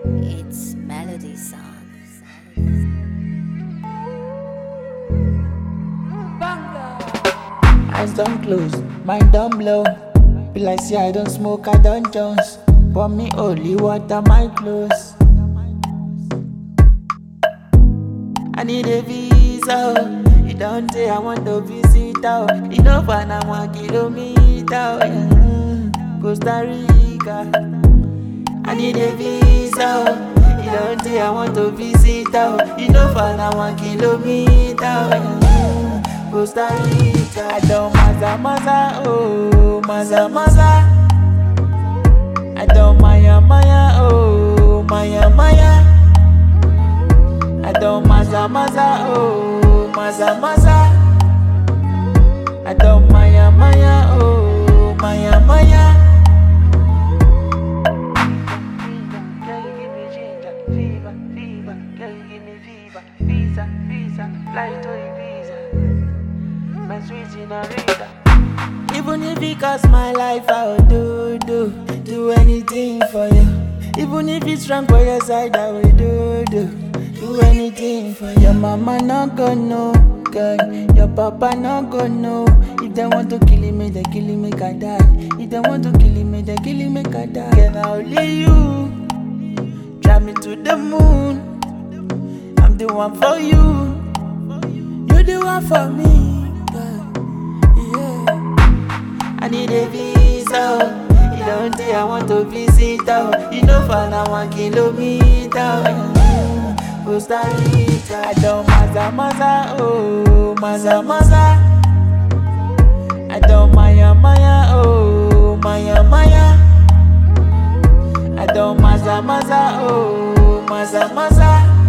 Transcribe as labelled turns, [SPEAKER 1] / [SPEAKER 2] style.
[SPEAKER 1] It's Melody Song.
[SPEAKER 2] Eyes don't close, mind don't blow. Be like say I don't smoke, I don't Jones. For me, only water my clothes. I need a visa. You don't say I want to visit out. Enough and I want kilometer. Costa Rica. I need a visa. You don't say I want to visit out. Enough and I want kilometer. Costa Rica. I don't maza, oh, maza. I don't maya, oh, maya. I don't maza, oh, maza. I don't maya, oh, maya. Girl, you give me ginger, fever. Girl, you give me fever, visa. Fly to Ibiza, my sweet senorita. Even if it costs my life, I will do anything for you. Even if it's wrong for your side, I will do anything for you. Your mama not gonna know, girl. Your papa not gonna know. If they want to kill me, they kill me, make I die. If they want to kill me, they kill me, make I die. Can I only you drive me to the moon? I'm the one for you. You the one for me, girl. Yeah. I need a visa. You don't say I want to visit out. You know for now 1 kilometer. Costa Rica. I don't maza, oh, maza. I don't maya, oh, maya. I don't maza, oh, maza.